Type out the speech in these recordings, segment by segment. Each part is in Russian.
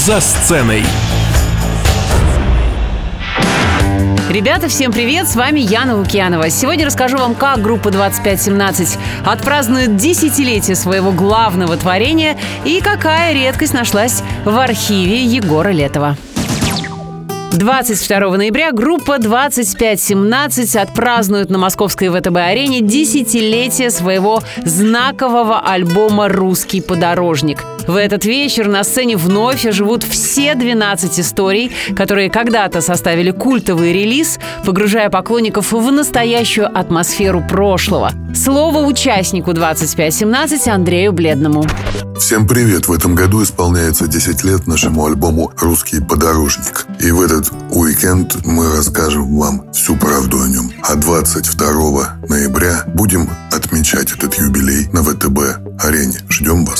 «За сценой». Ребята, всем привет! С вами Яна Лукьянова. Сегодня расскажу вам, как группа 2517 отпразднует десятилетие своего главного творения и какая редкость нашлась в архиве Егора Летова. 22 ноября группа 2517 отпразднует на московской ВТБ-арене десятилетие своего знакового альбома «Русский подорожник». В этот вечер на сцене вновь оживут все 12 историй, которые когда-то составили культовый релиз, погружая поклонников в настоящую атмосферу прошлого. Слово участнику 2517 Андрею Бледному. Всем привет! В этом году исполняется 10 лет нашему альбому «Русский подорожник». И в этот уикенд мы расскажем вам всю правду о нем. А 22 ноября будем отмечать этот юбилей на ВТБ-арене. Ждем вас!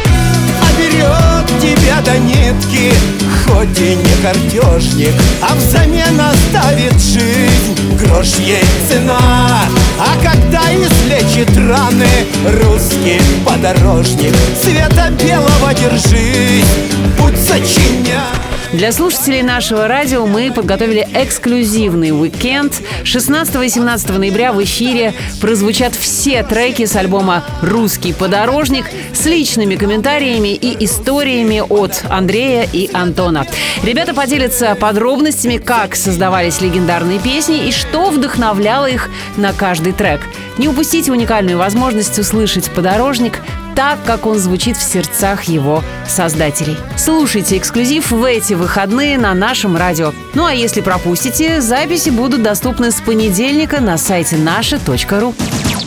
Берет тебя до нитки, хоть и не картежник, а взамен оставит жизнь, грош ей цена. А когда излечит раны русский подорожник, света белого держись, путь сочиня. Для слушателей нашего радио мы подготовили эксклюзивный уикенд. 16 и 17 ноября в эфире прозвучат все треки с альбома «Русский подорожник» с личными комментариями и историями от Андрея и Антона. Ребята поделятся подробностями, как создавались легендарные песни и что вдохновляло их на каждый трек. Не упустите уникальную возможность услышать «Подорожник» так, как он звучит в сердцах его создателей. Слушайте эксклюзив в эти выходные на нашем радио. Ну а если пропустите, записи будут доступны с понедельника на сайте наше.ру.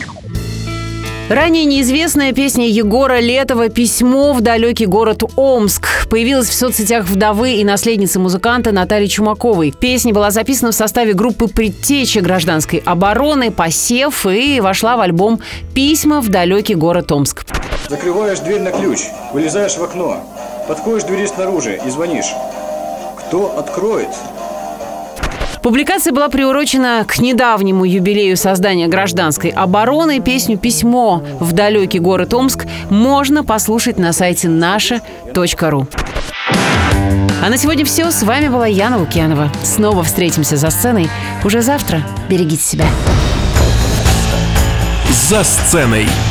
Ранее неизвестная песня Егора Летова «Письмо в далекий город Омск» появилась в соцсетях вдовы и наследницы музыканта Натальи Чумаковой. Песня была записана в составе группы «Предтеча гражданской обороны» «Посев» и вошла в альбом «Письма в далекий город Омск». Закрываешь дверь на ключ, вылезаешь в окно, подходишь к двери снаружи и звонишь. Кто откроет? Публикация была приурочена к недавнему юбилею создания гражданской обороны. Песню «Письмо в далекий город Омск» можно послушать на сайте наше.ру. А на сегодня все. С вами была Яна Лукьянова. Снова встретимся за сценой уже завтра. Берегите себя. «За сценой».